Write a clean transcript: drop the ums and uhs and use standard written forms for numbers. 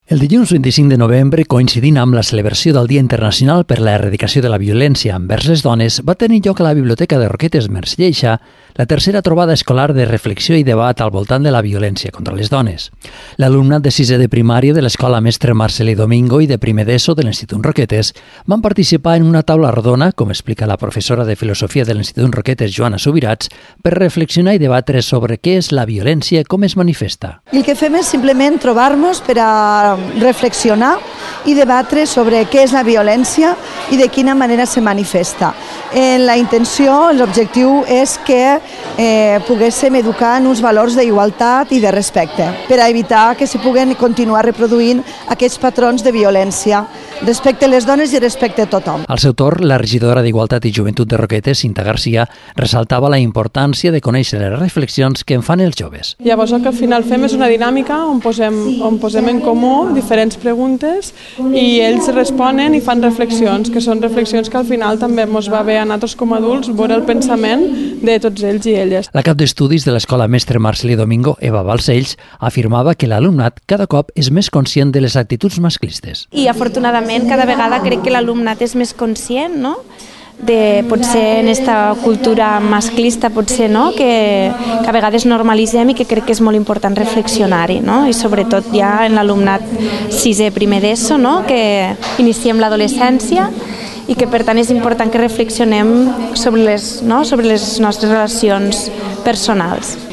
El dilluns 25 de novembre, coincidint amb la celebració del Dia Internacional per la Erradicació de la Violència envers les Dones, va tenir lloc a la Biblioteca de Roquetes Mercè Lleixa la tercera trobada escolar de reflexió i debat al voltant de la violència contra les dones. L'alumnat de 6è de primària de l'Escola Mestre Marcelí Domingo i de primer d'ESO de l'Institut Roquetes van participar en una taula rodona, com explica la professora de Filosofia de l'Institut Roquetes, Joana Subirats, per reflexionar i debatre sobre què és la violència i com es manifesta. El que fem és simplement trobar-nos per a reflexionar i debatre sobre què és la violència i de quina manera se manifesta. La intenció, l'objectiu és que poguéssim educar en uns valors d'igualtat i de respecte per a evitar que se puguen continuar reproduint aquests patrons de violència respecte a les dones i respecte a tothom. Al seu torn, la regidora d'Igualtat i Joventut de Roquetes, Cinta Garcia, ressaltava la importància de conèixer les reflexions que en fan els joves. Llavors el que al final fem és una dinàmica on posem en comú diferents preguntes i ells responen i fan reflexions, que són reflexions que al final també ens va bé a nosaltres com a adults veure el pensament de tots ells i elles. La cap d'estudis de l'Escola Mestre Marcelí Domingo, Eva Balcells, afirmava que l'alumnat cada cop és més conscient de les actituds masclistes. I afortunadament cada vegada crec que l'alumnat és més conscient, no?, de potser en esta cultura masclista potser, no?, que a vegades normalitzem i que crec que és molt important reflexionar-hi, no?, i sobretot ja en l'alumnat 6è primer d'ESO, no?, que iniciem l'adolescència i que per tant és important que reflexionem sobre les nostres relacions personals.